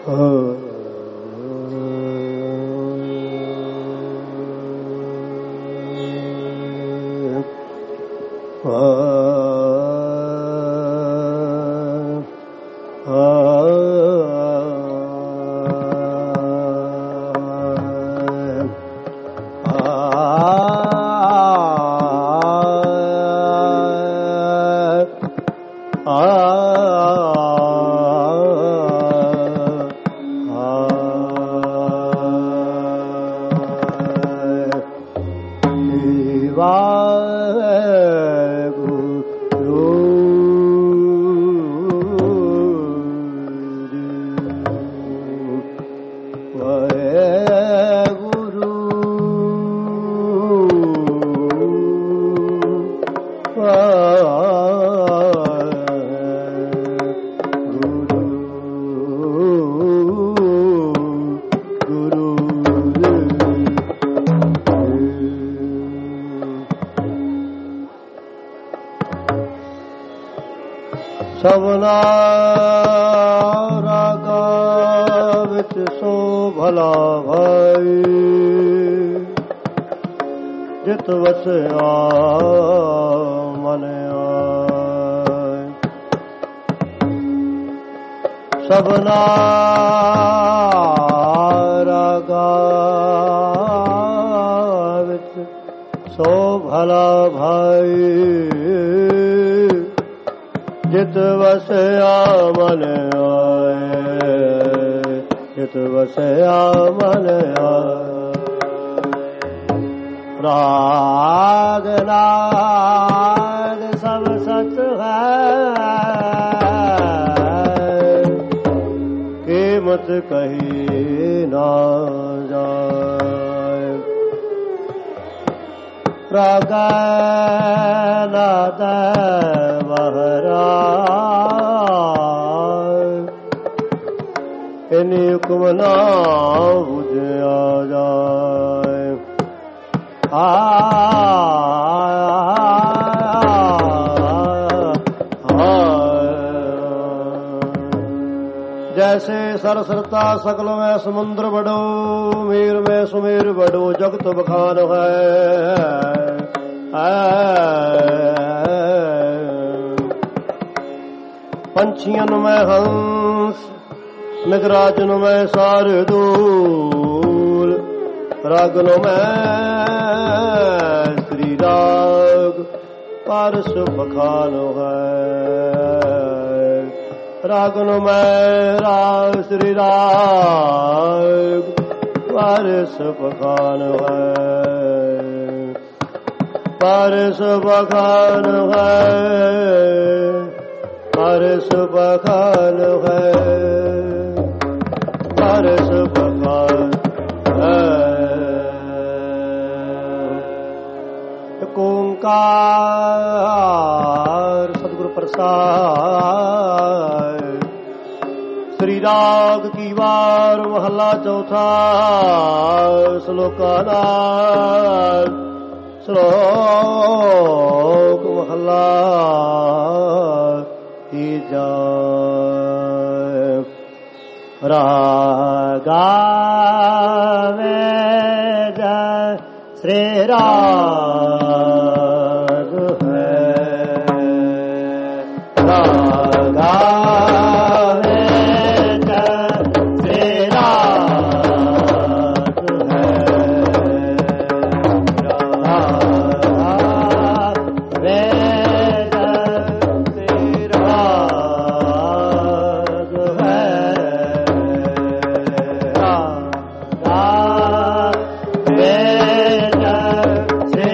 ਸਭਨਾ ਰਾਗਾ ਵਿੱਚ ਸੋ ਭਲਾ ਭਾਈ ਜਿਤ ਵਸਿਆ ਮਨ ਆਏ। ਸਭਨਾ ਰਾਗਾ ਵਿੱਚ ਸੋ ਭਲਾ ਭਾਈ ਜਿਤ ਵਸਿਆ ਮਨ ਆਏ। ਜਿਤ ਵਸਿਆ ਮਨ ਆਏ। ਰਾਗ ਨਾਦ ਸਭ ਸਚ ਹੈ ਕੀਮਤ ਕਹੀ ਨਾ ਜਾਏ। ਰਾਗ ਨਾਦ ਇਨੀ ਹੁਕਮ ਨਾ ਬੁਝਿਆ ਜਾਏ। जैसे सरसरता सकल में समुद्र बड़ो मीर में सुमेर बड़ो जगत बखान है। पंछियन में हंस मृगराजन में शार्दूल रागन में श्री राग पारस बखान है। रागन में राग श्री राग पारस बखान है। पारस बखान है। पारस बखान है। पारस बखान है। ओंकार सतगुरु प्रसाद। श्री राग की वार महला चौथा श्लोका नाथ। श्लोक महला तीजा। रागा में जय श्री राग है। रागा श्री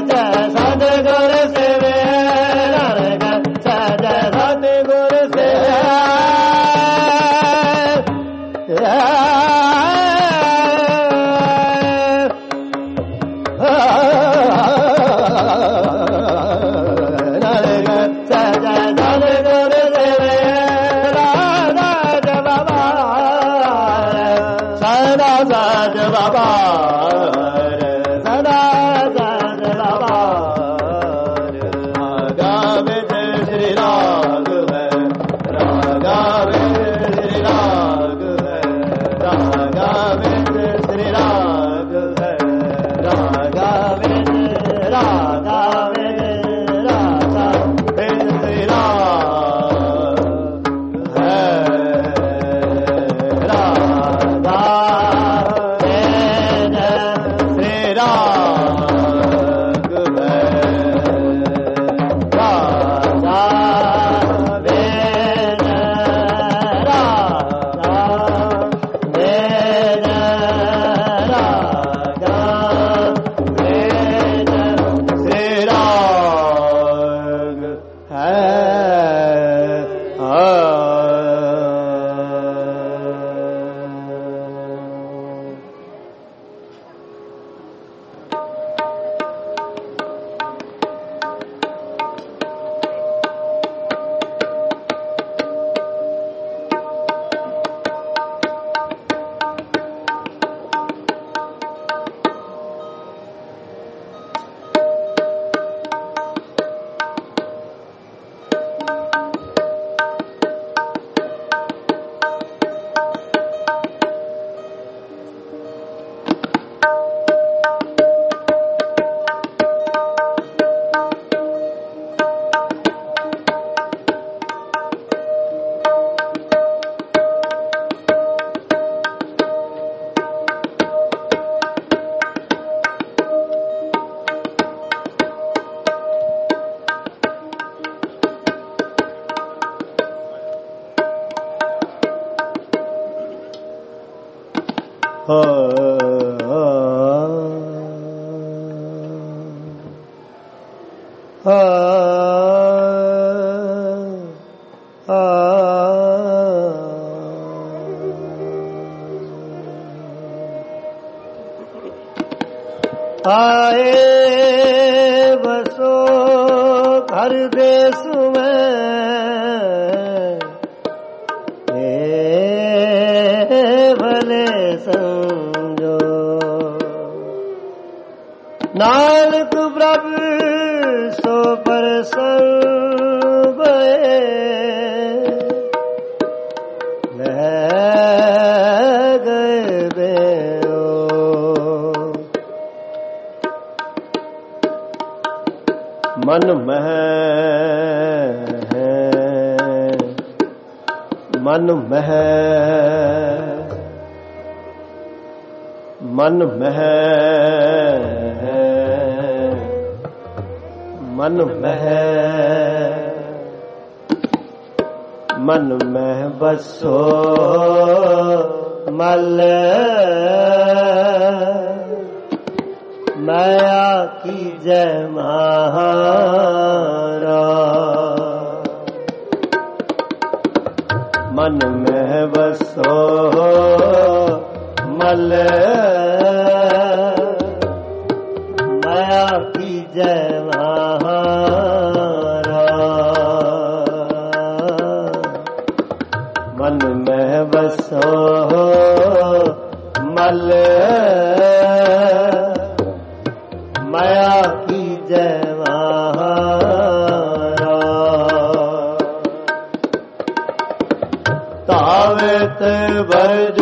सतगुर सेवे नानक सहज सतगुर सेवे आए बसो घर देश में भले समझो नानक प्रभु सो पर सर्व मन में मन में मन में मन में मन में बसो मल माया की जय महारा मन में बसो मल माया की जय महारा मन में बसो मल माया की जय महारा तावत भज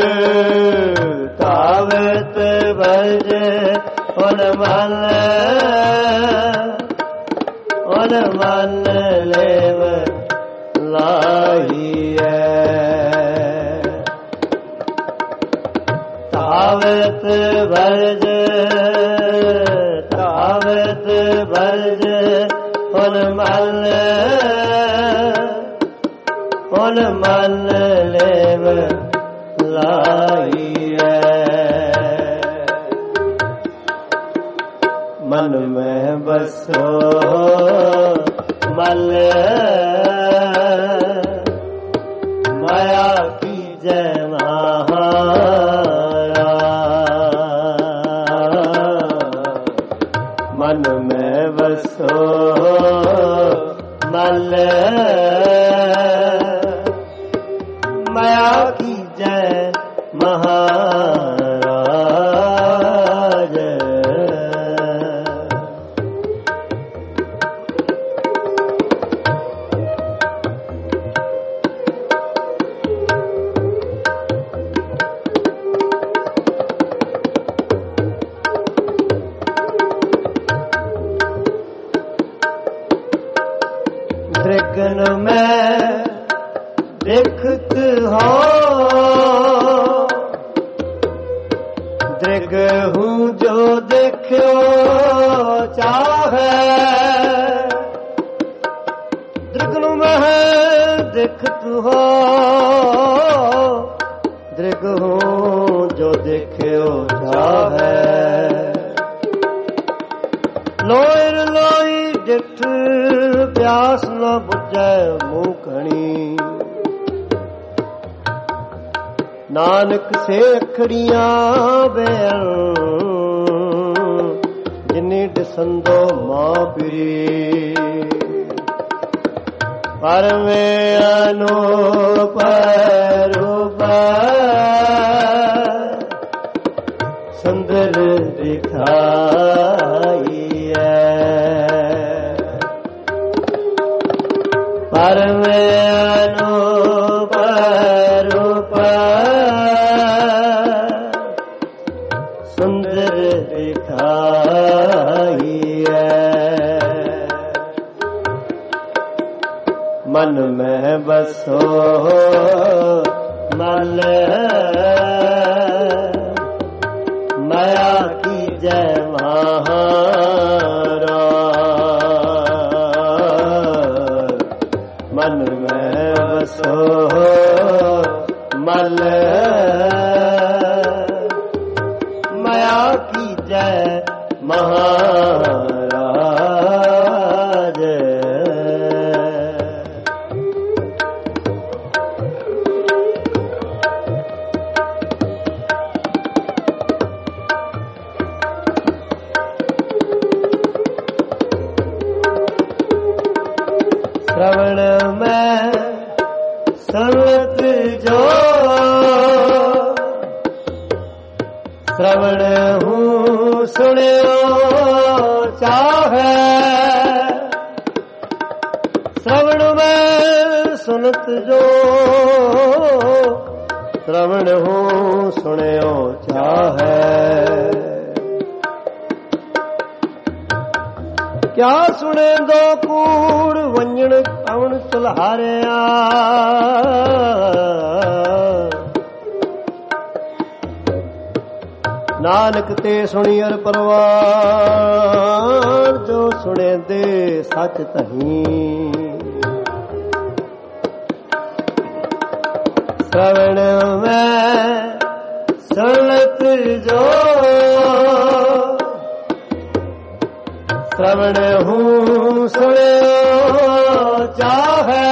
उन मन लेव लाहिए तावत भज उन मन लेव लाइए मन में बसो मल माया की जय महाराज। मन में बसो मल माया की जय महाराज। दृगन में देखत हो दृग हूँ जो देखो चाहे। दृगन में देखत हो दृग हूँ जो देखो चाहे। लोर लोई डिठ प्यास न बुझे मुँह खणी। नानक से अखड़ियां बेअण जिन्नी डिसंदो मां पीरी। पर में अनूप रूप सुंदर दिखाई पर में अनूप रूप सुंदर दिखाई मन में बसो मल माया की जय महाराज। मन में बसो मल माया की जय महाराज। श्रवण में संत जो श्रवण हूँ सुनियो चाहे। श्रवण में सुनत जो श्रवण हूँ सुनियो चाहे। क्या सुने दो कूड़ वंजन अवण चुल्हारिया। नानक ते सुनियर परवार जो सुने दे सच तही। श्रवण में सुनत जो श्रवण हूँ सुनियो चाहे।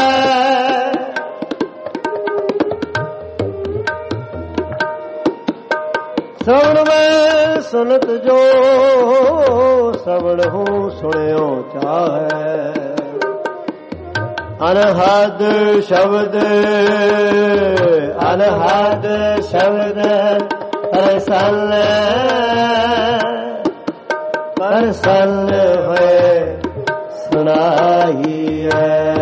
श्रवण में सुनत जो श्रवण हूँ सुनियो चाहे। अनहद शब्द प्रसन्न हुए सुनाइए।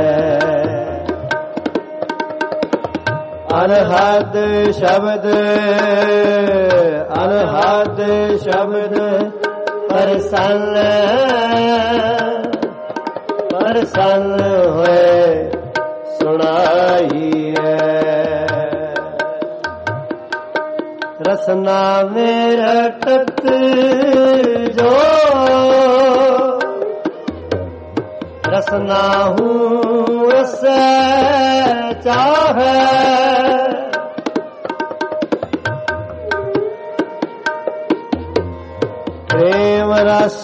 अनहद शब्द प्रसन्न हुए सुनाइए। रसना में रटत जो रसना हूँ रस चाहे। प्रेम रस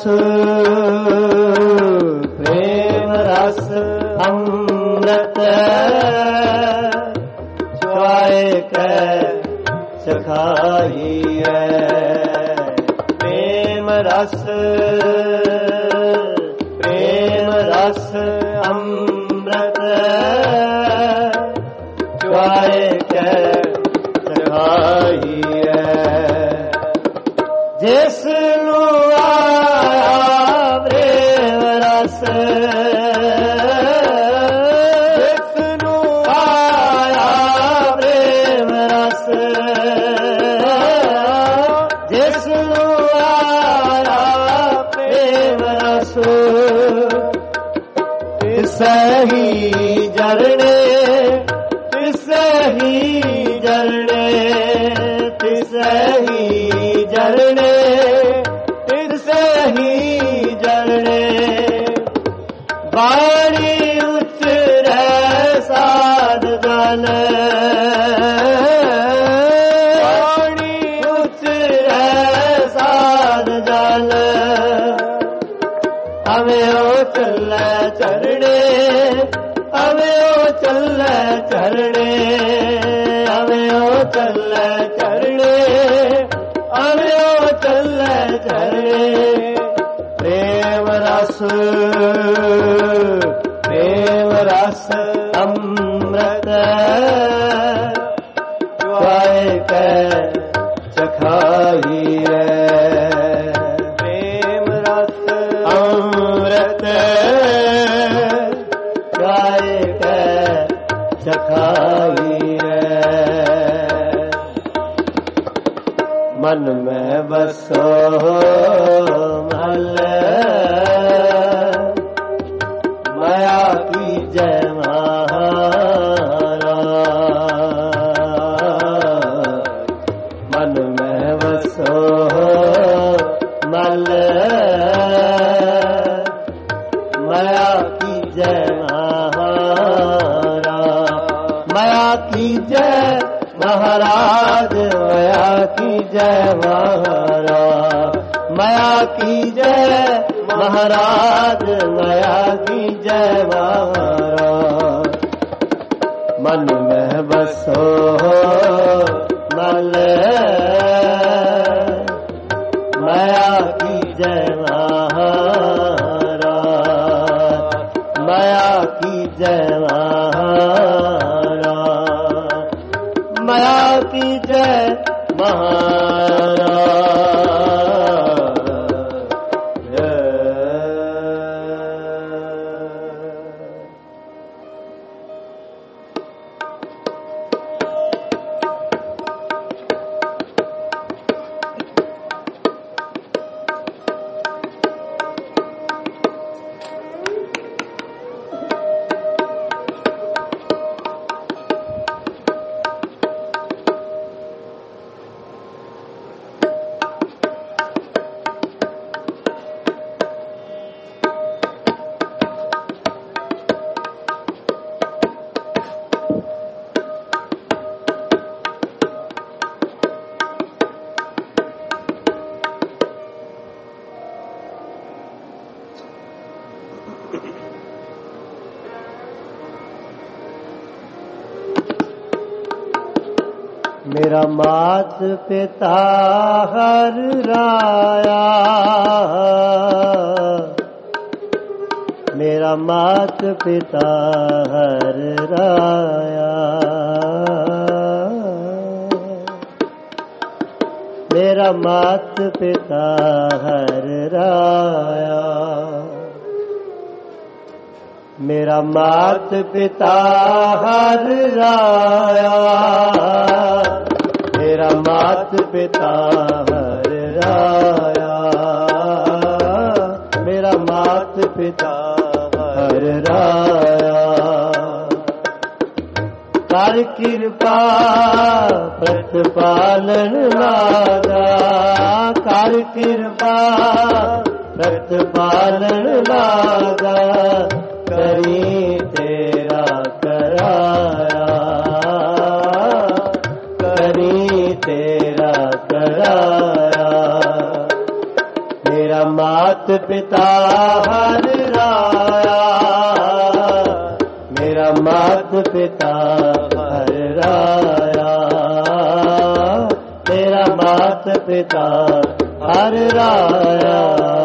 प्रेम रस अमृत चुआए कै चखाइए प्रेम रस अमृत चुआए कै चखाइए जिस सही जरने तिसही जरने तिसही जरने तिसही जरने बाणी उच्च साध जन बाणी उच्च साध जन हमें ओ चल चरणे हमें ओ चल चरणे हमें ओ चल चरणे हमें ओ चल चरणे प्रेम रस अमृत चुआए कै चखाइए प्रेम रस अमृत चुआए कै चखाइए मन में बसो मल माया की जय महारा मन में बसो मल माया की जय महारा माया की जय महाराज माया की जय महाराज माया की जय महाराज माया की जय महाराज मन में बसो मल माया की जय महाराज माया की जय महाराज माया की जय महाराज मेरा मात पिता हर राया मेरा मात पिता हर राया मेरा मात पिता हर राया मेरा मात पिता हर राया मेरा मात पिता हर राया मेरा मात पिता हर राया कर कृपा प्रतिपालन लागा कर कृपा प्रतिपालन लागा करी तेरा कराया करी तेरा कराया मेरा पिता हर राया, मेरा मात पिता हर राया, मेरा मात पिता हर राया।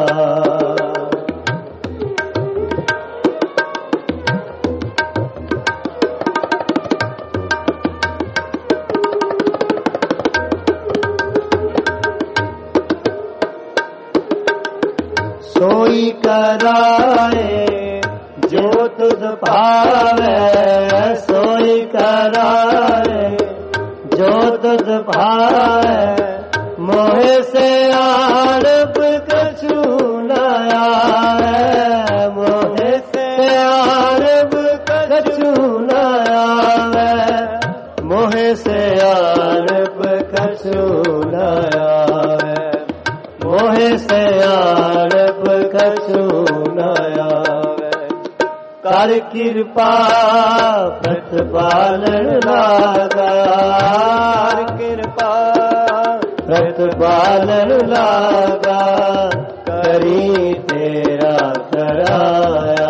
सोई कराए जो तुझ पावे, सोई कराए जो तुझ पावे, मोहे से आड़प कछु न आवे, मोहे से आड़प कछु न आवे, मोहे से आड़प कछु न आवे, मोहे से आड़प कछु न आवे। कर कृपा प्रतिपालन लागा, कर कृपा प्रतिपालन लागा, करी तेरा कराया,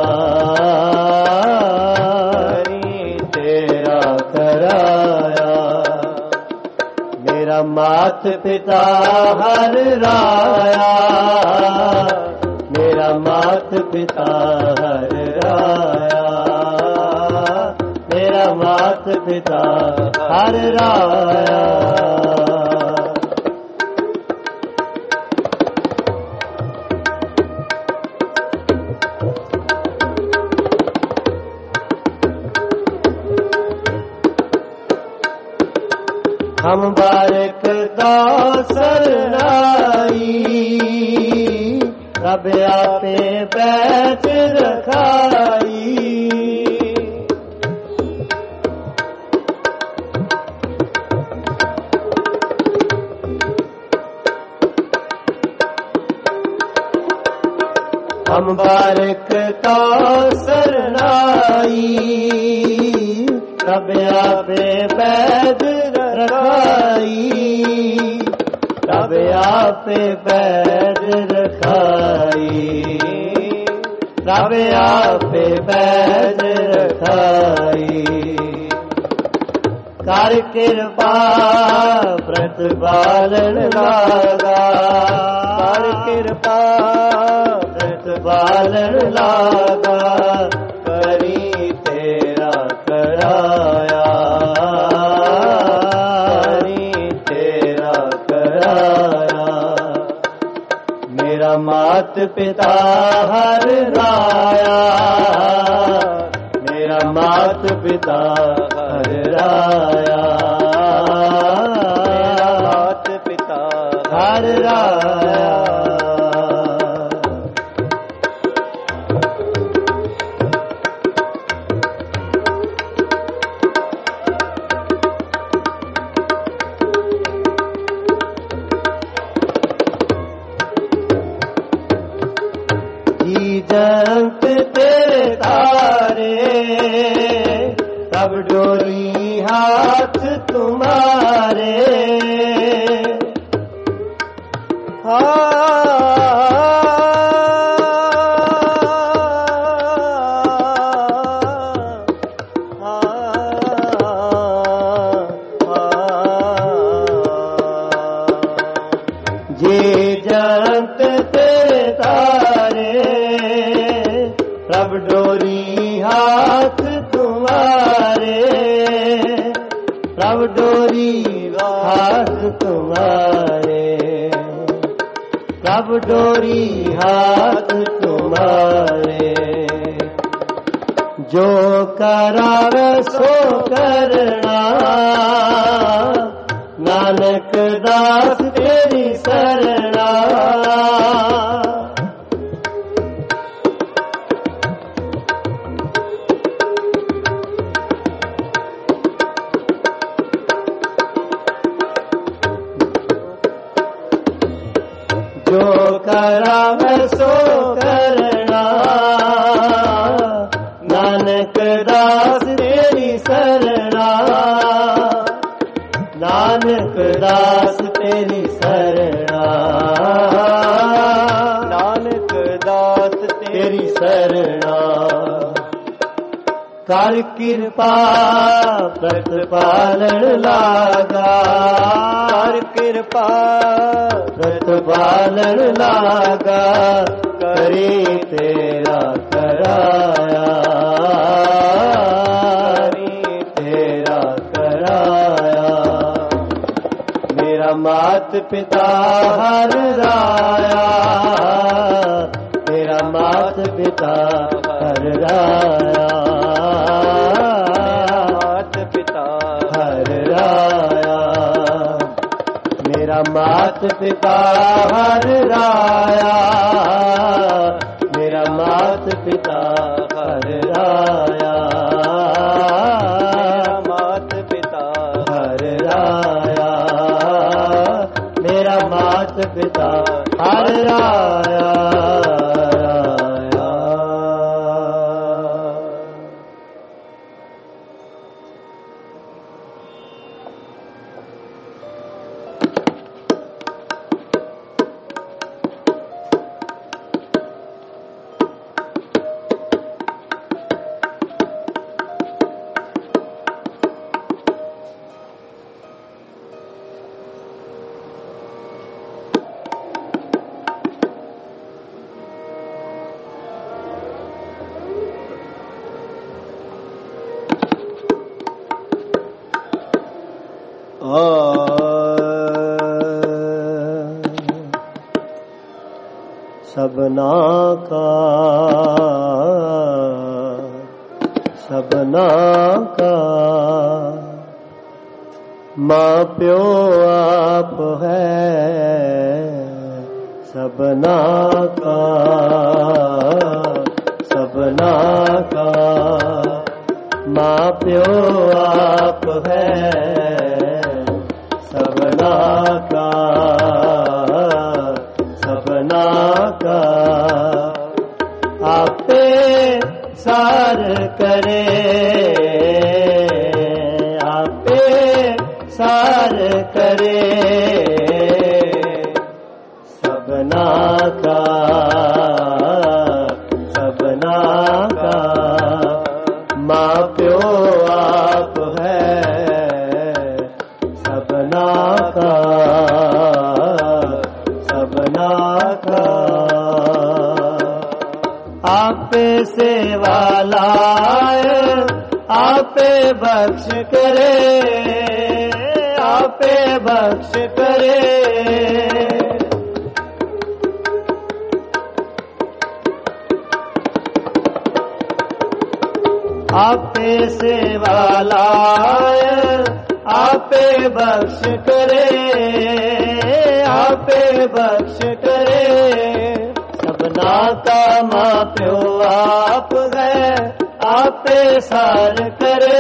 करी तेरा कराया। मेरा मात पिता हर राया, मेरा मात पिता हर राया, मेरा मात पिता हर राया। हम बारिक दासर नाई, रब आपे बैठ रखाई, हम बारिक दासर नाई, रब आपे बैठ रखाई, रब आपे बैठ रखाई, रब आपे बैठ रखाई। कर कृपा प्रतिपालन लागा, कर कृपा प्रतिपालन लागा, करी तेरा कराया, मात पिता हर राया, मेरा मात पिता हर राया, मात पिता हर राया। जंत तेरे तारे, तब डोरी हाथ तुम्हारे, जे जंत तेरे तारे, तब डोरी हाथ तुम्हारे, तब डोरी हाथ तुम्हारे, तब डोरी हाथ तुम्हारे। जो करावे सो करना, नानक दास तेरी शरणा, जो करावे सो करना, नानक दास तेरी शरणा, नानक दास तेरी शरणा, नानक दास दास तेरी सरना। कर कृपा प्रतिपालन लागा, कर कृपा प्रतिपालन लागा, करी तेरा कराया, करी तेरा कराया। मेरा मात पिता हर राया, मेरा मात पिता हर राया, मात पिता हर राया। मेरा मात पिता हर राया, मेरा मात पिता हर राया, मात पिता हर राया। मेरा मात पिता हर राया, राया। सबना का सबना का माँ प्यो आप है, सबना का सबना का माँ प्यो आप है, सबना का सबना का। आपे सार करे, आपे सार करे, सबना का सबना का माँ प्यो आप है, सबना का सबना का। आपे सेवा लाए, आपे बख्श करे, आपे बख्श करे, आपे सेवा लाए, आपे बख्श करे, आपे बख्श करे। सबना का माँ प्यो आप है, आपे सार करे,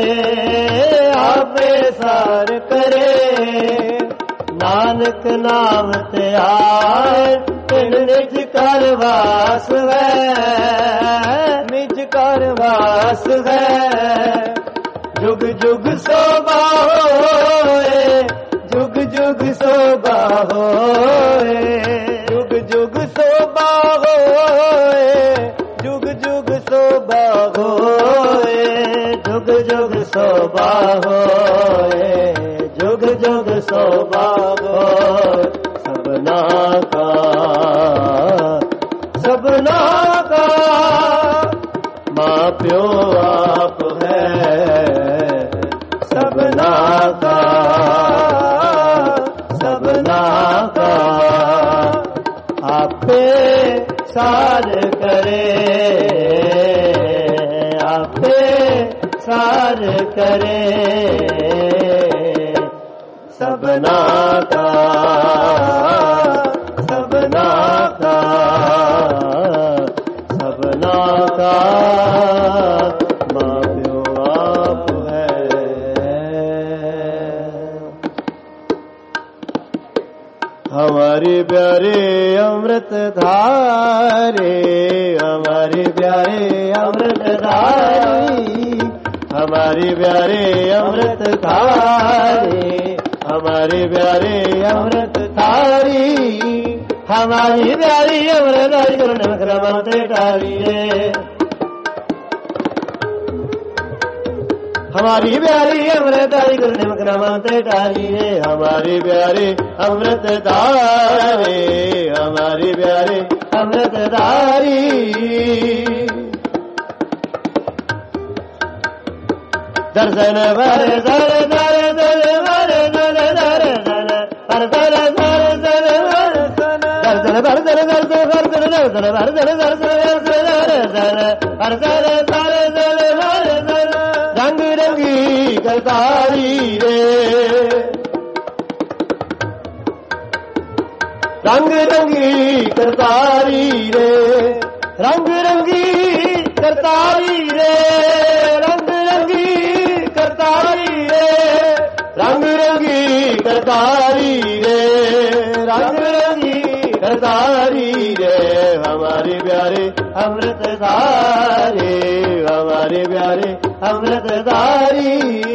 आपे सार करे। नानक नाम ते आए, तिन निज कर वास है, निज कर वास है। जुग जुग शोभा होए, जुग जुग शोभा होए, जुग जुग शोभा होए, जुग जुग शोभा होए, जुग जुग शोभा होए, जुग जुग शोभा होए। सबना का सबना का माँ प्यो आप है, सबना का सबना का। आपे सार करे, आपे सार करे, सबना का सबना का सबना का माँ प्यो आप है। हमारी प्यारे अमृत धारे, हमारी प्यारे अमृत धारी, हमारी प्यारे अमृत धारे, हमारे प्यारे अमृत धारी, हमारी प्यारी अमृतारी गुरु निमक रमन ते टारी रे हमारी प्यारी अमृतारी गुरु निमक रमन ते टारी रे हमारी प्यारी अमृतधारी हमारी प्यारी अमृतधारी दर्शन वर दर दर दर वर दर दर दर हर दर दर दर वर दर्शन वर दर दर दर दर दर वर दर दर दर दर हर दर दर दर वर दर रंग रंगी करतारी रे रंग रंगी करतारी रे रंग रंगी करतारी रे रंग रंगी करतारी रे रंग रंगी करतारी रे रंग रंगी करतारी रे हमारे प्यारे अमृतधारी हमारे प्यारे अमृतधारी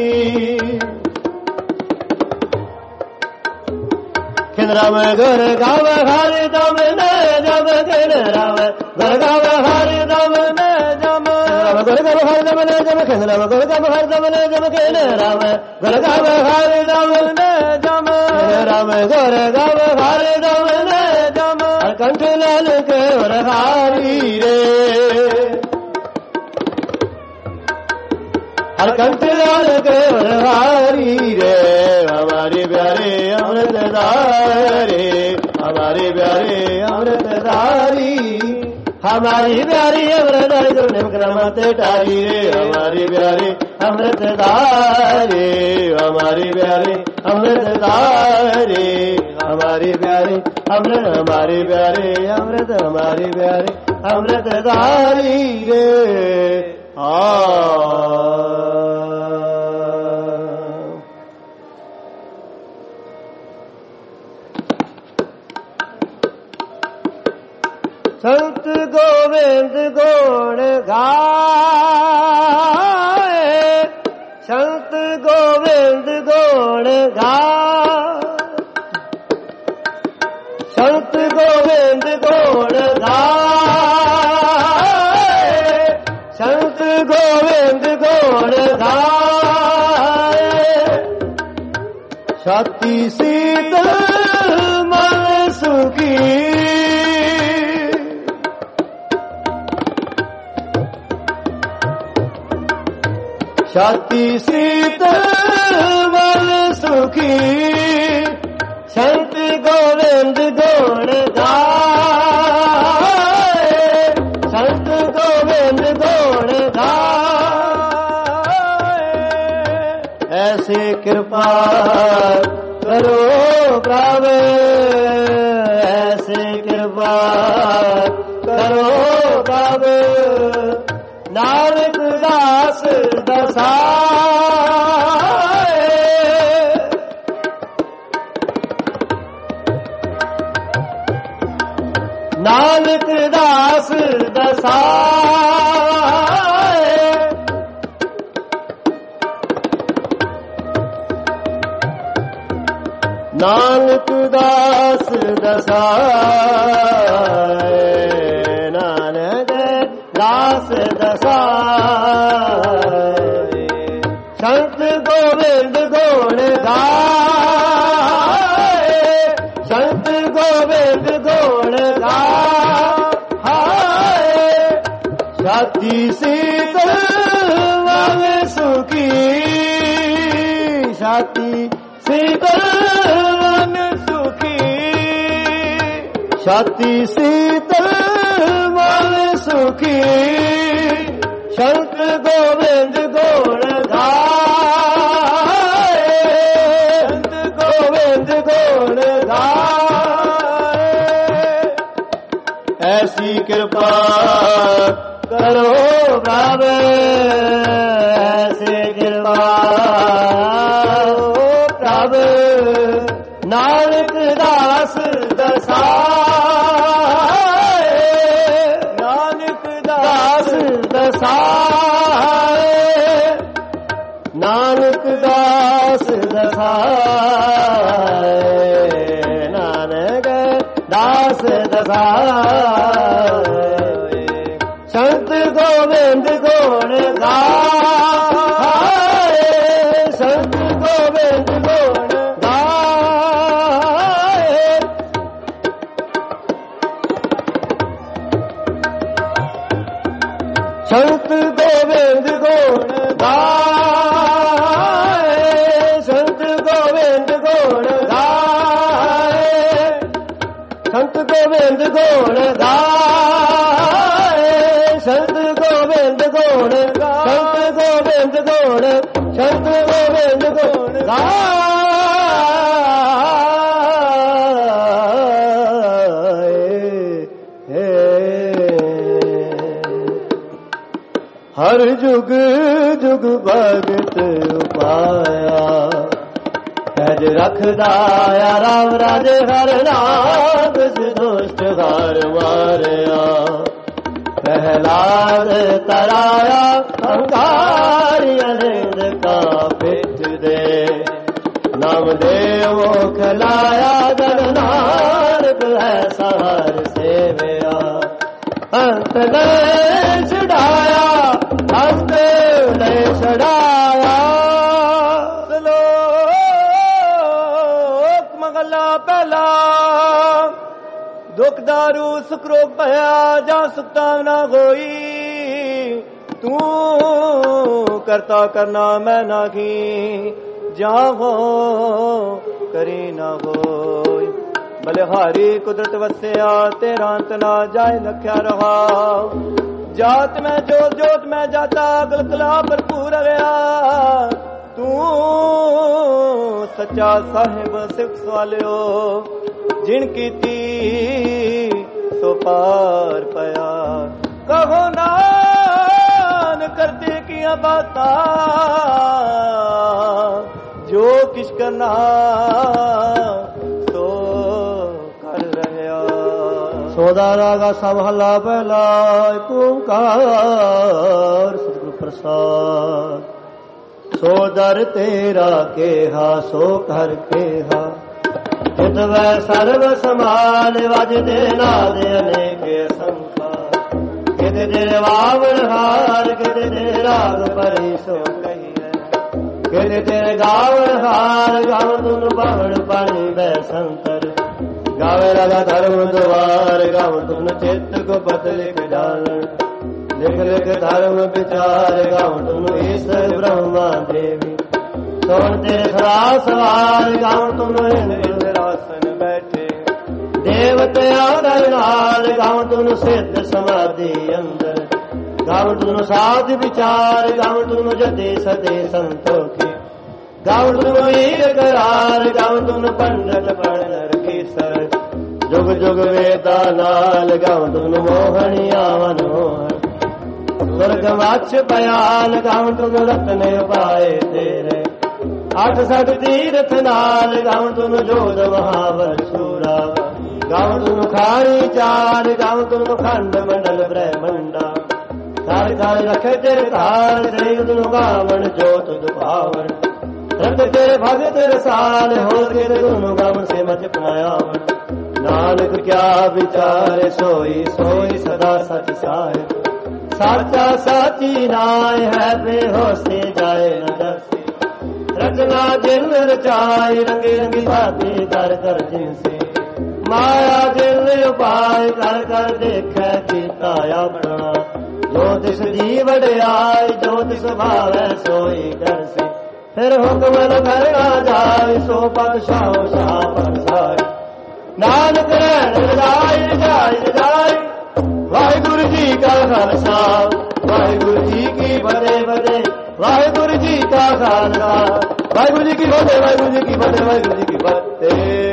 राम गुर गाव हरि दम न जम खिन राम गुर गाव हरि दम न जम राम गुर गाव हरि दम न जम खिन राम गुर गाव हरि दम न जम खिन राम गुर गाव हरि दम न जम राम गुर गाव हरि दम न जम कंठ लाल के हारी रे हर कंठ लाल के हारी रे हमारे प्यारे अमृतधारी हमारे प्यारे अमृतधारी हमारी प्यारी अमृतधारी गुरु निमक रमन ते टारी रे हमारे प्यारे अमृतधारी हमारे प्यारे अमृतधारी हमारे प्यारे अमृत हमारे प्यारे अमृत हमारे प्यारे अमृतधारी रे संत गोविंद गुण गाए संत गोविंद गुण गाए संत गोविंद गुण गाए संत गोविंद गुण गाए छाती शीतल मन सुखी छाती शीतल मन सुखी संत गोविंद गुण गाए संत गोविंद गुण गाए ऐसे कृपा करो प्रभु ऐसे कृपा करो प्रभु नानक दास दसाए नानक दास दसाए नानक दास दसाए नानक दास दसाए संत गोविंद गुण गाए संत गोविंद गुण गाए छाती शीतल मन सुखी छाती शीतल मन सुखी छाती शीतल मन सुखी संत गोविंद गुण गाए संत गोविंद गुण गाए ऐसी कृपा करो प्रभु ऐसी कृपा प्रभु नानक दास दसाए नानक दास दसाए नानक दास दसाए नानक दास ਗੁਣ ਗਾਏ ਸੰਤ ਗੋਬਿੰਦ ਗੁਣ ਸੰਤ ਗੋਬਿੰਦ ਗੁਣ ਸੰਤ ਗੋਬਿੰਦ ਗੁਣ ਹਰ ਜੁਗ ਜੁਗ ਭਗਤ ਉਪਾਇਆ ਤਜ ਰਖਦਾ ਆ ਰਾਮ ਰਾਜੇ ਹਰ ਨਾਮ ਦੁਸ਼ਟ ਹਰ ਮਾਰਿਆ ਪ੍ਰਹਿਲਾਦ ਤਰਾਇਆ ਹੰਕਾਰੀ ਅਨੰਦ ਕਾ ਪਿੱਠ ਦੇ ਨਾਮ ਦੇਵ ਖਲਾਇਆ ਜਨ ਨਾਨਕ ਹੈ ਸਹਰ ਸੇਵਿਆ ਅੰਤ ਨੇ ਛਡਾਇਆ ਹਸਤ ਨੇ ਛਡਾਇਆ ਸ਼ਲੋਕ ਮਹਲਾ ਪਹਿਲਾ ਦੁਖ ਦਾਰੂ ਸੁਖ ਰੋਗ ਭਇਆ ਜਾਂ ਸੁਖਤਾ ਨਾ ਹੋਈ ਤੂੰ ਕਰਤਾ ਕਰਨਾ ਮੈਂ ਨਾਹੀ ਜਾਂ ਹੋ ਕਰੀ ਨਾ ਹੋਈ ਬਲਿਹਾਰੀ ਕੁਦਰਤ ਵਸਿਆ ਤੇਰਾ ਅੰਤ ਨਾ ਜਾਏ ਲਖਿਆ ਰਹਾ ਜਾਤ ਮੈਂ ਜੋਤ ਜੋਤ ਮੈਂ ਜਾਤਾ ਗਲਗਲਾ ਭਰਪੂਰ ਰਿਹਾ ਤੂੰ ਸੱਚਾ ਸਾਹਿਬ ਸਿੱਖ ਸਵਾਲਿਓ ਜਿਨ ਕੀਤੀ ਸੋ ਪਾਰ ਪਿਆ ਕਹੋ ਨਾਨ ਕਰਤੇ ਕੀਆਂ ਬਾਤਾਂ ਜੋ ਕਿਛ ਕਰਨਾ ਸੋ ਕਰ ਰਹਿਆ ਸੋਦਾ ਰਾਗਾ ਸਭ ਹੱਲਾ ਪਹਿਲਾ ਏਕ ਓੰਕਾਰ ਸਤਿਗੁਰ ਪ੍ਰਸਾਦ ਸੋ ਦਰ ਤੇਰਾ ਕੇਹਾ ਸੋ ਕਰ ਕੇਹਾ ਜਿਤ ਵੈ ਸਰਬ ਸਮਾਨ ਵਜਦੇ ਨਾਦ ਅਨੇਕ ਸੰਖਾ ਕਿਤੇ ਦੇ ਵਾਵਣ ਹਾਰ ਕਿਤੇ ਦੇ ਰਾਗ ਭਰੀ ਸੋ ਕਹੀਐ ਕਿਤੇ ਤੇਰੇ ਗਾਵਣ ਹਾਰ ਗਾਵ ਤੁਨ ਭਵਨ ਪਾਣੀ ਬੈ ਸੰਤਰ ਗਾਵੇ ਰਾਜਾ ਧਰਮ ਦੁਆਰ ਗਾਵ ਤੁਨ ਚਿੱਤ ਕੋ ਪਤ ਲਿਖ ਜਾਣਨ ਲਿਖ ਲਿਖ ਧਰਮ ਵਿਚਾਰ ਗਾਵ ਤੁਨ ਈਸ਼ਰ ਬ੍ਰਹਮਾ ਦੇਵੀ ਸੋਣ ਤੇਰੇ ਸਦਾ ਸਵਾਰ ਗਾਵ ਤੁਨ ਇੰਦਰਾਸਨ ਬੈਠੇ ਦੇਵਤਿਆਂ ਦੇ ਨਾਲ ਗਾਵ ਤੁਨ ਸਿੱਧ ਸਮਾਧੀ ਅੰਦਰ ਗਾਵ ਤੁਨ ਸਾਧ ਵਿਚਾਰ ਗਾਵ ਤੁਨ ਜਦੇ ਸਦੇ ਸੰਤੋਖੀ ਗਾਵ ਤੁਨ ਵੀਰ ਕਰਾਰ ਗਾਵ ਤੁਨ ਪੰਡਤ ਪੜਨ ਰਖੀਸਰ ਜੁਗ ਜੁਗ ਵੇਦਾ ਨਾਲ ਗਾਵ ਤੁਨ ਮੋਹਣੀਆਂ ਮਨੋਹਰ ਸੁਰਗ ਮੱਛ ਬਿਆਨ ਗਾਵ ਤੁਨ ਰਤਨ ਉਪਾਏ ਤੇਰੇ ਅੱਠ ਸਠ ਤੀਰਥ ਨਾਲ ਗਾਵ ਤੁਨ ਜੋਧ ਮਹਾਵਰ ਸੂਰਾ ਗਾਵ ਤੁਨ ਖਾਣੀ ਚਾਰ ਗਾਵ ਤੁਨ ਖੰਡ ਮੰਡਲ ਬ੍ਰਹਮੰਡਾ ਘਰ ਘਰ ਰਖੇ ਤੇਰੇ ਧਾਰ ਦੇਵ ਤੁਨ ਗਾਵਣ ਜੋਤ ਦੁਭਾਵਣ ਰਤ ਤੇਰੇ ਭਗਤ ਰਸਾਲ ਹੋ ਕੇ ਤੁਨ ਗਾਵਣ ਸੇ ਮਚ ਪਨਾਇਆਵਣ ਨਾਨਕ ਕਿਆ ਵਿਚਾਰੇ ਸੋਈ ਸੋਈ ਸਦਾ ਸਚ ਸਾਹਿਬ ਸਾਚਾ ਸਾਚੀ ਨਾਇ ਹੈ ਬੇਹੋਸੇ ਜਾਏ ਨ ਦਰਸੇ ਰਚਨਾ ਜਿਨ ਰਚਾਈ ਰੰਗੇ ਰੰਗੀ ਬਾਤੀ ਕਰ ਕਰ ਜਿਨਸੇ ਮਾਇਆ ਜਿਨ ਉਪਾਇ ਕਰ ਕਰ ਦੇਖੈ ਕੀਤਾ ਆਪਣਾ ਜੋ ਤਿਸ ਦੀ ਵਡਿਆਈ ਜੋ ਤਿਸ ਭਾਵੈ ਸੋਈ ਕਰਸੇ ਫਿਰ ਹੁਕਮ ਨ ਕਰਨਾ ਜਾਏ ਸੋ ਪਾਤਸ਼ਾਹ ਸ਼ਾਹ ਪਰਸਾਈ ਨਾਨਕ ਰਹਿਣ ਰਜਾਈ ਰਜਾਈ ਰਜਾਈ ਵਾਹਿਗੁਰੂ ਜੀ ਕਾ ਖਾਲਸਾ ਵਾਹਿਗੁਰੂ ਜੀ ਕੀ ਫਤਿਹ ਫਤਿਹ ਵਾਹਿਗੁਰੂ ਜੀ ਕਾ ਖਾਲਸਾ ਵਾਹਿਗੁਰੂ ਜੀ ਕੀ ਫਤਿਹ ਵਾਹਿਗੁਰੂ ਜੀ ਕੀ ਫਤਿਹ ਵਾਹਿਗੁਰੂ ਜੀ ਕੀ ਫਤਿਹ